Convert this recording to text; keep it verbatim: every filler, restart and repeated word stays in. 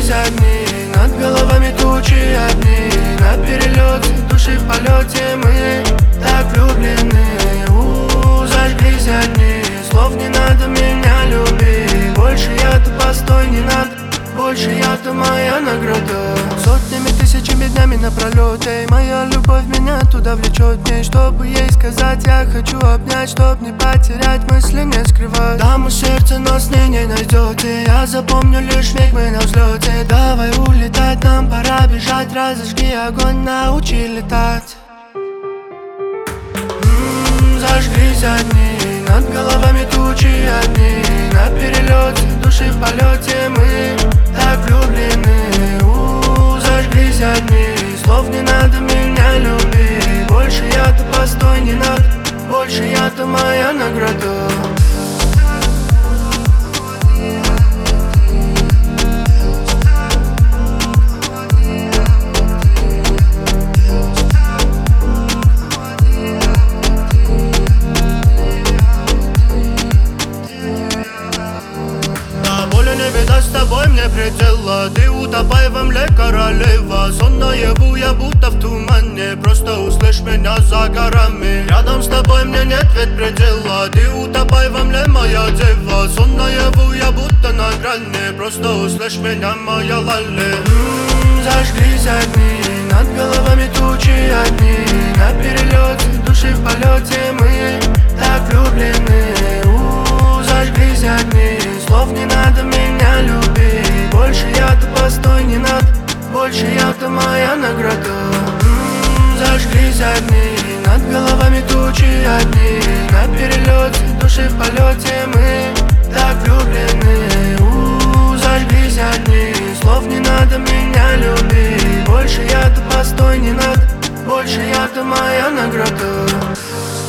Зажглись огни, над головами тучи одни. На перелете, души в полете, мы так влюблены. У, зажглись огни, слов не надо, меня люби. Больше я-то постой, не надо, больше я-то моя награда. Сотнями, тысячами днями напролет, эй, моя любовь меня туда влечет. Мне, чтобы ей сказать, я хочу обнять, чтоб не потерять, мысли не скрывать. Даму сердце, но с ней не найдет, и я запомню лишь миг, мы на взлете. Давай улетать, нам пора бежать, разожги огонь, научи летать. М-м, зажглись огни, над головами тучи одни. На перелете, души в полете, мы так влюблены. У, зажглись огни, слов не надо, меня люби. Больше я-то постой, не надо, больше я-то моя награда. С тобой мне предела, ты утопай во мле, королева. Сон наяву, я будто в тумане, просто услышь меня за горами. Рядом с тобой мне нет ведь предела, ты утопай во мле, моя дева. Сон наяву, я будто на грани, просто услышь меня, моя лали. М-м, зажглись огни, над головами тучи одни. На перелете, души в полете, мы так влюблены. У, зажглись огни, слов не надо, меня люби. Больше я-то постой, не надо, больше я-то моя награда. М-м, зажглись огни, над головами тучи одни. На перелете, души в полете, мы так влюблены. У, зажглись огни, слов не надо, меня люби. Больше я-то постой, не надо, больше я-то моя награда.